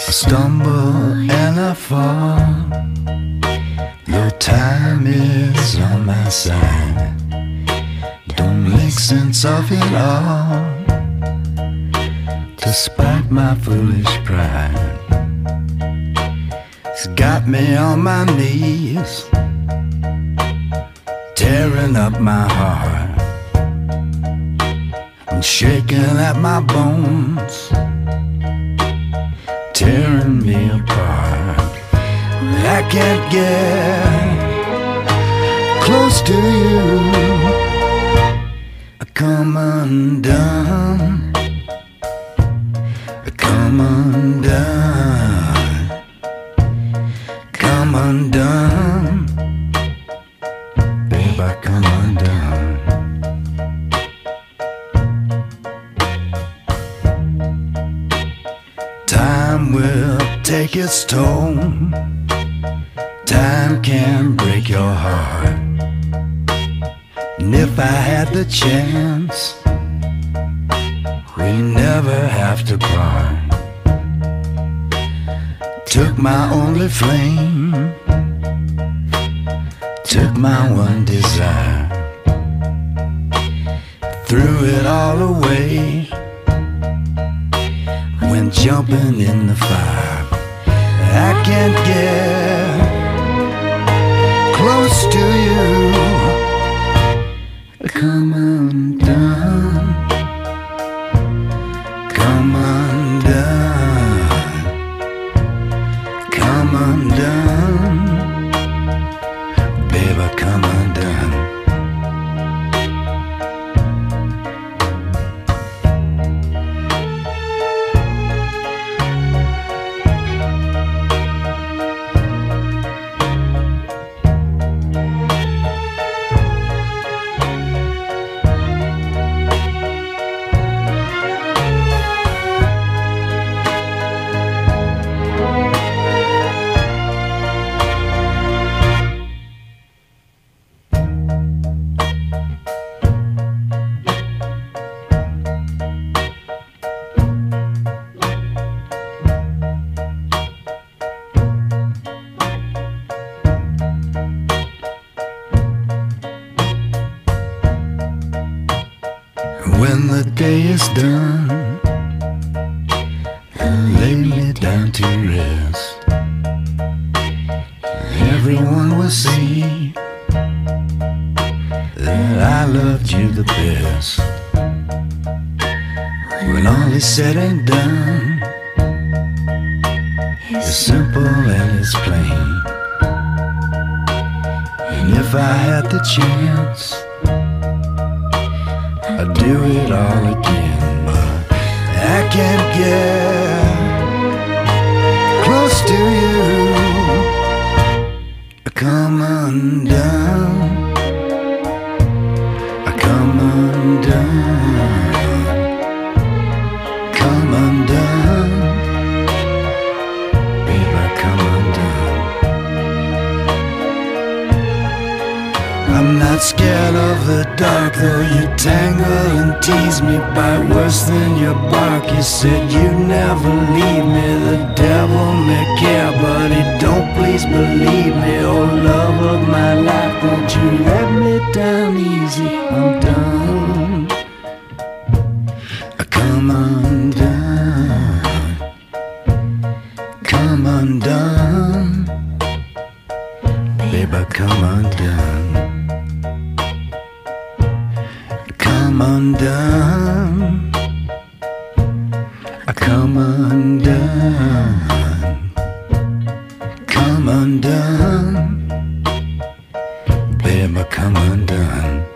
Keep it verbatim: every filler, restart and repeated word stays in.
I stumble and I fall, though time is on my side. Don't make sense of it all, despite my foolish pride. It's got me on my knees, tearing up my heart and shaking at my bones, tearing me apart. I can't get close to you. I come undone, I come undone, come undone, babe, I come undone. Time will take its toll, time can break your heart. And if I had the chance, we never have to part. Took my only flame, took my one desire, threw it all away, went jumping in the fire. I can't get close to you. Come undone, come undone, come undone, baby, come undone. When the day is done, lay me down to rest. Everyone will see that I loved you the best. When all is said and done, it's simple and it's plain. And if I had the chance, I'd do it all again, but I can't get close to you. I come undone, I come undone, come undone, babe, I come undone. I'm not scared of the dark, though you tangle and tease me, bite worse than your bark. You said you'd never leave me, the devil may care, but he don't please believe me. Oh, love of my life, won't you let me down easy? I'm done, I come undone, come undone, babe, I come undone. Come undone, I come undone, come undone, babe, I come undone.